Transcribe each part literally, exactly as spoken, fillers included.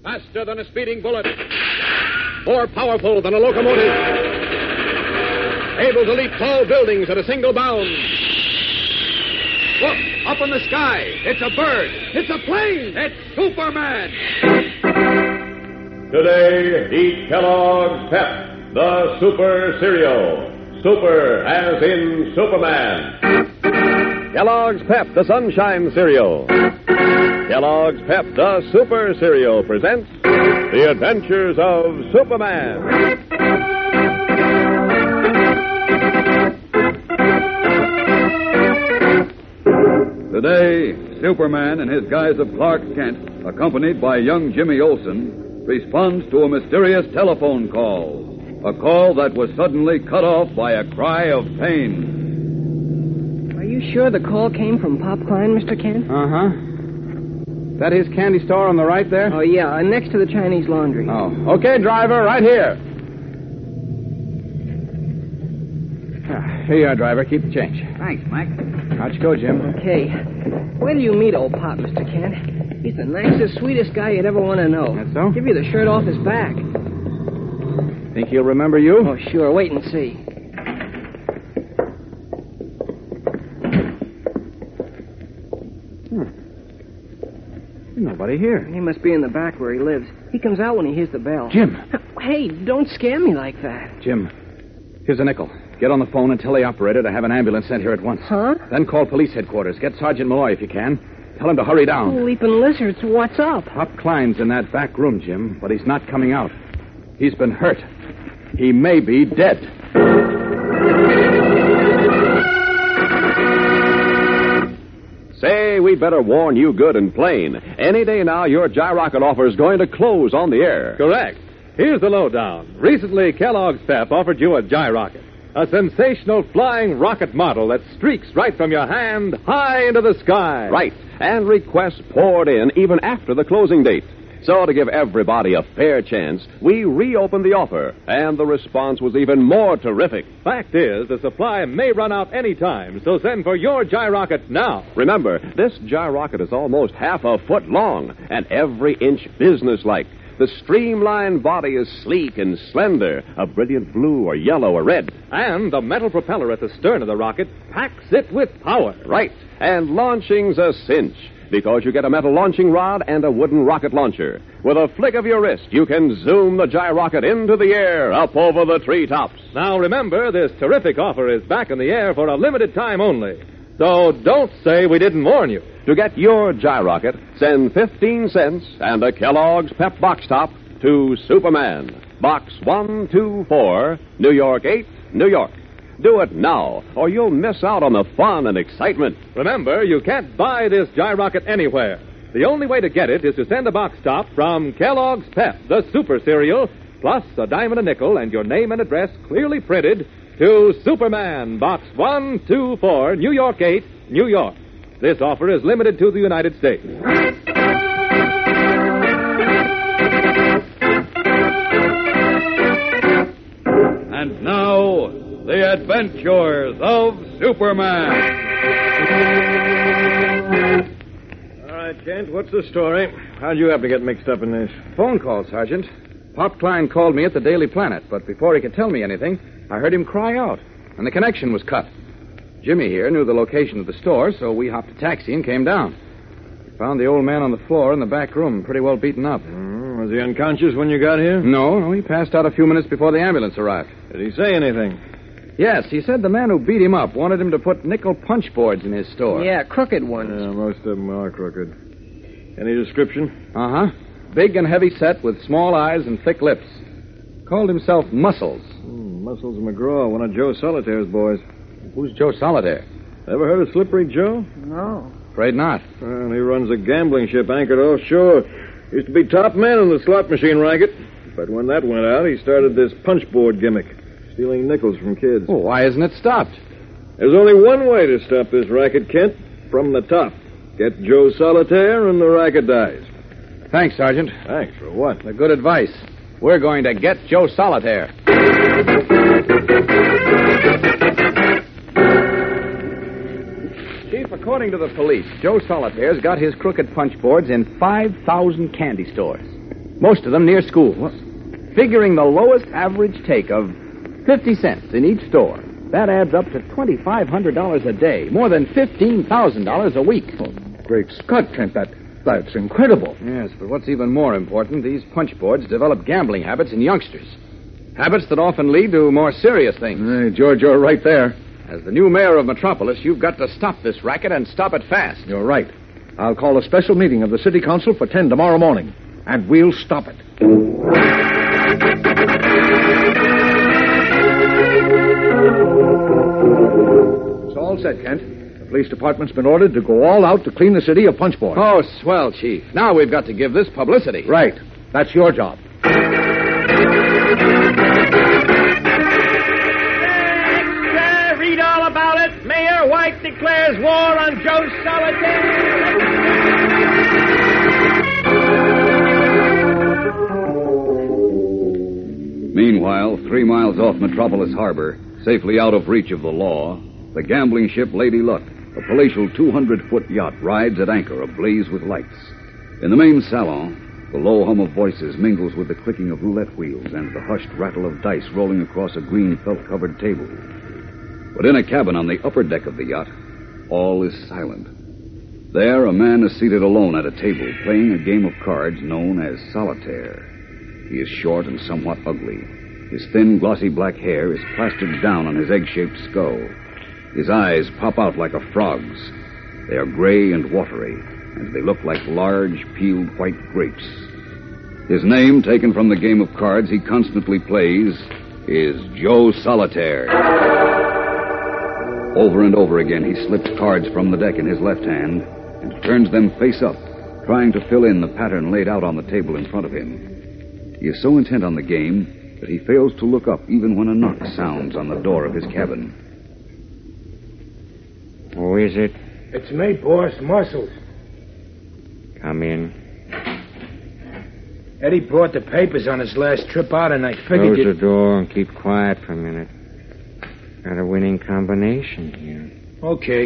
Faster than a speeding bullet. More powerful than a locomotive. Able to leap tall buildings at a single bound. Look, up in the sky. It's a bird. It's a plane. It's Superman. Today, eat Kellogg's Pep, the Super Cereal. Super as in Superman. Kellogg's Pep, the Sunshine Cereal. Kellogg's Pep, the Super Cereal presents The Adventures of Superman. Today, Superman in his guise of Clark Kent, accompanied by young Jimmy Olsen, responds to a mysterious telephone call. A call that was suddenly cut off by a cry of pain. Are you sure the call came from Pop Klein, Mister Kent? Uh-huh. That his candy store on the right there? Oh, yeah, uh, next to the Chinese laundry. Oh, okay, driver, right here. Ah, here you are, driver. Keep the change. Thanks, Mike. Out you go, Jim. Okay. Where do you meet old Pop, Mister Kent? He's the nicest, sweetest guy you'd ever want to know. That's so? Give you the shirt off his back. Think he'll remember you? Oh, sure. Wait and see. Hmm. Nobody here. He must be in the back where he lives. He comes out when he hears the bell. Jim. Hey, don't scare me like that. Jim, here's a nickel. Get on the phone and tell the operator to have an ambulance sent here at once. Huh? Then call police headquarters. Get Sergeant Malloy if you can. Tell him to hurry down. Oh, leaping lizards, what's up? Pop Klein's in that back room, Jim, but he's not coming out. He's been hurt. He may be dead. Say, we'd better warn you good and plain. Any day now, your Gyrocket offer is going to close on the air. Correct. Here's the lowdown. Recently, Kellogg's Pep offered you a Gyrocket, a sensational flying rocket model that streaks right from your hand high into the sky. Right. And requests poured in even after the closing date. So to give everybody a fair chance, we reopened the offer, and the response was even more terrific. Fact is, the supply may run out any time, so send for your Gyrocket now. Remember, this Gyrocket is almost half a foot long, and every inch businesslike. The streamlined body is sleek and slender, a brilliant blue or yellow or red. And the metal propeller at the stern of the rocket packs it with power. Right, and launching's a cinch, because you get a metal launching rod and a wooden rocket launcher. With a flick of your wrist, you can zoom the Gyrocket into the air, up over the treetops. Now remember, this terrific offer is back in the air for a limited time only. So don't say we didn't warn you. To get your Gyrocket, send fifteen cents and a Kellogg's Pep Box Top to Superman. Box one two four, New York eight, New York. Do it now, or you'll miss out on the fun and excitement. Remember, you can't buy this Gyrocket anywhere. The only way to get it is to send a box top from Kellogg's Pep, the Super Cereal, plus a dime and a nickel and your name and address clearly printed to Superman, Box one two four, New York eight, New York. This offer is limited to the United States. And now, the adventures of Superman. All right, Kent, what's the story? How'd you happen to get mixed up in this? Phone call, Sergeant. Pop Klein called me at the Daily Planet, but before he could tell me anything, I heard him cry out, and the connection was cut. Jimmy here knew the location of the store, so we hopped a taxi and came down. Found the old man on the floor in the back room, pretty well beaten up. Mm, was he unconscious when you got here? No, no, he passed out a few minutes before the ambulance arrived. Did he say anything? Yes, he said the man who beat him up wanted him to put nickel punch boards in his store. Yeah, crooked ones. Yeah, most of them are crooked. Any description? Uh-huh. Big and heavy set with small eyes and thick lips. Called himself Muscles. Mm, Muscles McGraw, one of Joe Solitaire's boys. Who's Joe Solitaire? Ever heard of Slippery Joe? No. Afraid not. Well, he runs a gambling ship anchored offshore. Used to be top man in the slot machine racket. But when that went out, he started this punch board gimmick, stealing nickels from kids. Well, why isn't it stopped? There's only one way to stop this racket, Kent. From the top. Get Joe Solitaire and the racket dies. Thanks, Sergeant. Thanks for what? The good advice. We're going to get Joe Solitaire. Chief, according to the police, Joe Solitaire's got his crooked punch boards in five thousand candy stores. Most of them near schools. Figuring the lowest average take of fifty cents in each store, that adds up to twenty-five hundred dollars a day, more than fifteen thousand dollars a week. Oh, great Scott, Kent, that, that's incredible. Yes, but what's even more important, these punch boards develop gambling habits in youngsters. Habits that often lead to more serious things. Hey, George, you're right there. As the new mayor of Metropolis, you've got to stop this racket and stop it fast. You're right. I'll call a special meeting of the city council for ten tomorrow morning, and we'll stop it. It's all set, Kent. The police department's been ordered to go all out to clean the city of punchboards. Oh, swell, Chief. Now we've got to give this publicity. Right. That's your job. Extra! Read all about it. Mayor White declares war on Joe Solitaire. Meanwhile, three miles off Metropolis Harbor, safely out of reach of the law, the gambling ship Lady Luck, a palatial two hundred foot yacht, rides at anchor ablaze with lights. In the main salon, the low hum of voices mingles with the clicking of roulette wheels and the hushed rattle of dice rolling across a green felt-covered table. But in a cabin on the upper deck of the yacht, all is silent. There, a man is seated alone at a table, playing a game of cards known as solitaire. He is short and somewhat ugly. His thin, glossy black hair is plastered down on his egg-shaped skull. His eyes pop out like a frog's. They are gray and watery, and they look like large, peeled white grapes. His name, taken from the game of cards he constantly plays, is Joe Solitaire. Over and over again, he slips cards from the deck in his left hand and turns them face up, trying to fill in the pattern laid out on the table in front of him. He is so intent on the game that he fails to look up even when a knock sounds on the door of his cabin. Who is it? It's me, boss, Muscles. Come in. Eddie brought the papers on his last trip out, and I figured Close you'd... the door and keep quiet for a minute. Got a winning combination here. Okay.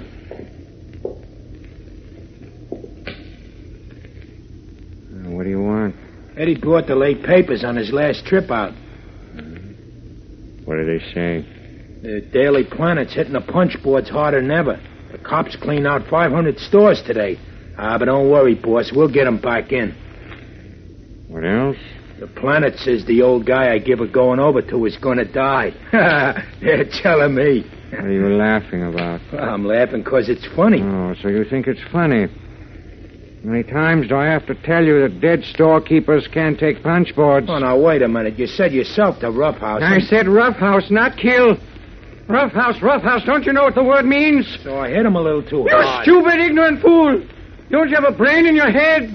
Uh, what do you want? Eddie brought the late papers on his last trip out. What do they say? The Daily Planet's hitting the punch boards harder than ever. The cops cleaned out five hundred stores today. Ah, but don't worry, boss. We'll get them back in. What else? The Planet says the old guy I give it going over to is going to die. They're telling me. What are you laughing about? Well, I'm laughing because it's funny. Oh, so you think it's funny. How many times do I have to tell you that dead storekeepers can't take punch boards? Oh, now, wait a minute. You said yourself to roughhouse. I said roughhouse, not kill. Roughhouse, roughhouse. Don't you know what the word means? So I hit him a little too you hard. You stupid, ignorant fool. Don't you have a brain in your head?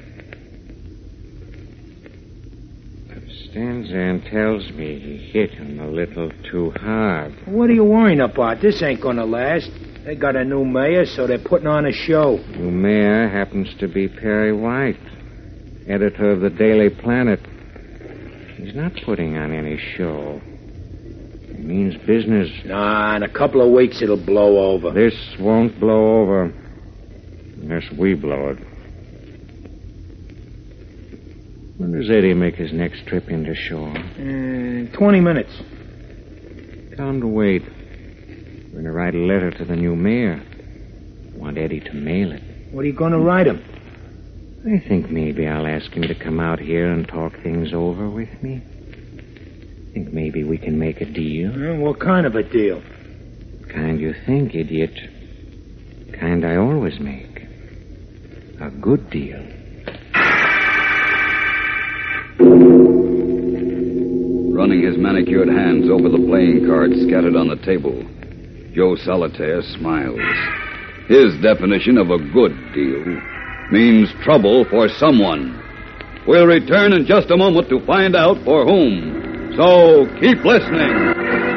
Stands there and tells me he hit him a little too hard. What are you worrying about? This ain't gonna last. They got a new mayor, so they're putting on a show. New mayor happens to be Perry White, editor of the Daily Planet. He's not putting on any show. It means business. Nah, in a couple of weeks it'll blow over. This won't blow over unless we blow it. When does Eddie make his next trip into shore? Uh, Twenty minutes. Tell him to wait. We're going to write a letter to the new mayor. I want Eddie to mail it. What are you going to write him? I think maybe I'll ask him to come out here and talk things over with me. I think maybe we can make a deal. Uh, what kind of a deal? Kind you think, idiot. Kind I always make. A good deal. Running his manicured hands over the playing cards scattered on the table, Joe Solitaire smiles. His definition of a good deal means trouble for someone. We'll return in just a moment to find out for whom. So keep listening.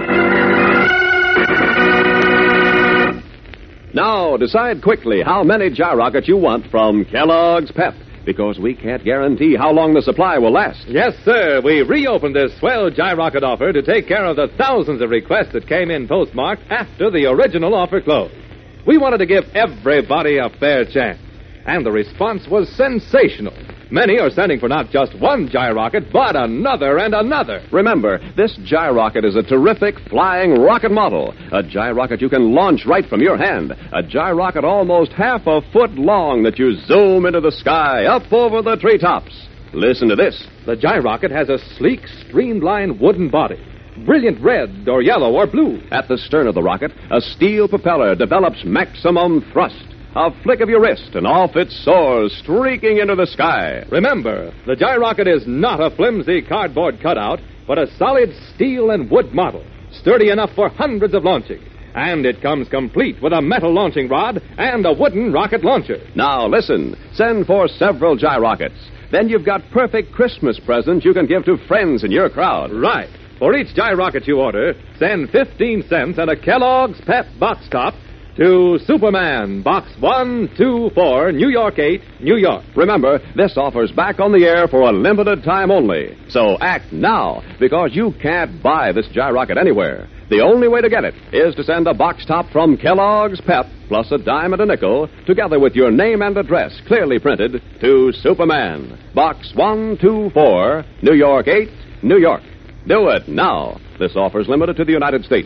Now, decide quickly how many Gyrockets you want from Kellogg's Pep, because we can't guarantee how long the supply will last. Yes, sir. We reopened this swell Gyrocket offer to take care of the thousands of requests that came in postmarked after the original offer closed. We wanted to give everybody a fair chance. and the response was sensational. Many are sending for not just one gyrocket, but another and another. Remember, this gyrocket is a terrific flying rocket model. A gyrocket you can launch right from your hand. A gyrocket almost half a foot long that you zoom into the sky, up over the treetops. Listen to this. The gyrocket has a sleek, streamlined wooden body. Brilliant red or yellow or blue. At the stern of the rocket, a steel propeller develops maximum thrust. A flick of your wrist, and off it soars, streaking into the sky. Remember, the gyrocket is not a flimsy cardboard cutout, but a solid steel and wood model, sturdy enough for hundreds of launching. And it comes complete with a metal launching rod and a wooden rocket launcher. Now, listen. Send for several gyrockets. Then you've got perfect Christmas presents you can give to friends in your crowd. Right. For each gyrocket you order, send fifteen cents and a Kellogg's Pep box top to Superman, Box one two four, New York eight, New York. Remember, this offer's back on the air for a limited time only. So act now, because you can't buy this gyrocket anywhere. The only way to get it is to send a box top from Kellogg's Pep, plus a dime and a nickel, together with your name and address clearly printed, to Superman, Box one two four, New York eight, New York. Do it now. This offer's limited to the United States.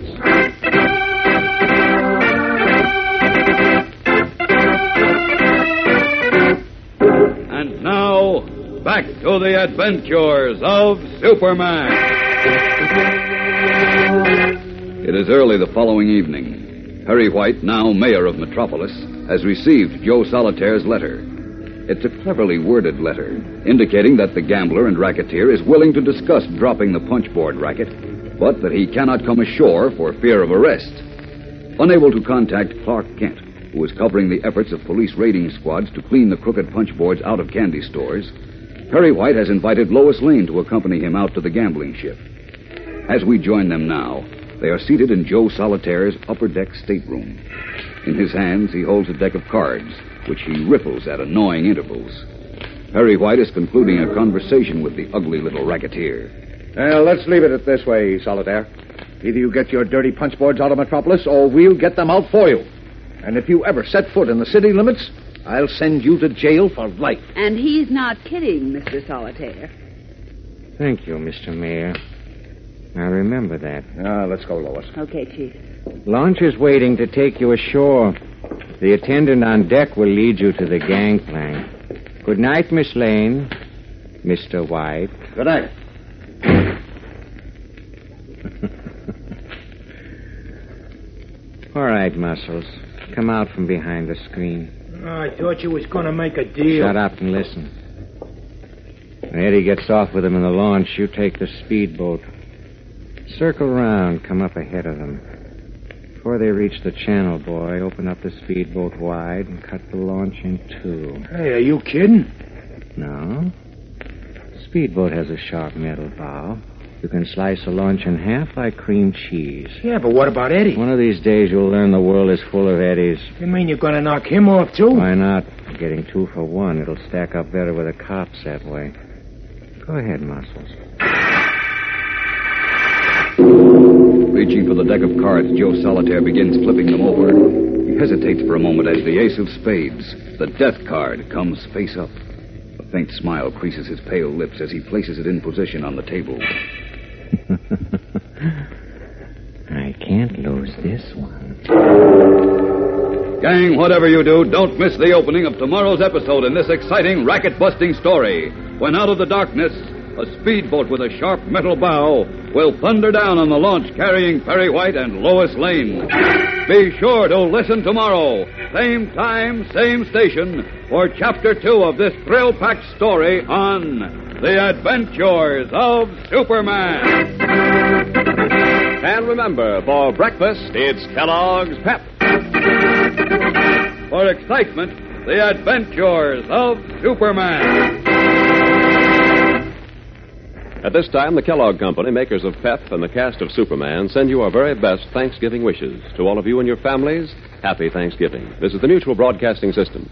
And now, back to the adventures of Superman. It is early the following evening. Perry White, now mayor of Metropolis, has received Joe Solitaire's letter. It's a cleverly worded letter, indicating that the gambler and racketeer is willing to discuss dropping the punchboard racket, but that he cannot come ashore for fear of arrest. Unable to contact Clark Kent, who is covering the efforts of police raiding squads to clean the crooked punchboards out of candy stores, Perry White has invited Lois Lane to accompany him out to the gambling ship. As we join them now, they are seated in Joe Solitaire's upper deck stateroom. In his hands, he holds a deck of cards, which he riffles at annoying intervals. Perry White is concluding a conversation with the ugly little racketeer. Well, let's leave it at this way, Solitaire. Either you get your dirty punchboards out of Metropolis, or we'll get them out for you. And if you ever set foot in the city limits, I'll send you to jail for life. And he's not kidding, Mister Solitaire. Thank you, Mister Mayor. Now remember that. Ah, let's go, Lois. Okay, Chief. Launch is waiting to take you ashore. The attendant on deck will lead you to the gangplank. Good night, Miss Lane. Mister White. Good night. All right, Muscles. Come out from behind the screen. Oh, I thought you was going to make a deal. Shut up and listen. When Eddie gets off with him in the launch, you take the speedboat. Circle around, come up ahead of them. Before they reach the channel, boy, open up the speedboat wide and cut the launch in two. Hey, are you kidding? No. Speedboat has a sharp metal bow. You can slice a launch in half like cream cheese. Yeah, but what about Eddie? One of these days you'll learn the world is full of Eddies. You mean you're going to knock him off, too? Why not? Getting two for one. It'll stack up better with the cops that way. Go ahead, Muscles. Reaching for the deck of cards, Joe Solitaire begins flipping them over. He hesitates for a moment as the ace of spades, the death card, comes face up. A faint smile creases his pale lips as he places it in position on the table. I can't lose this one. Gang, whatever you do, don't miss the opening of tomorrow's episode in this exciting racket-busting story, when out of the darkness, a speedboat with a sharp metal bow will thunder down on the launch carrying Perry White and Lois Lane. Be sure to listen tomorrow, same time, same station, for Chapter two of this thrill-packed story on The Adventures of Superman. And remember, for breakfast, it's Kellogg's Pep. For excitement, The Adventures of Superman. At this time, the Kellogg Company, makers of Pep and the cast of Superman, send you our very best Thanksgiving wishes. To all of you and your families, happy Thanksgiving. This is the Mutual Broadcasting System.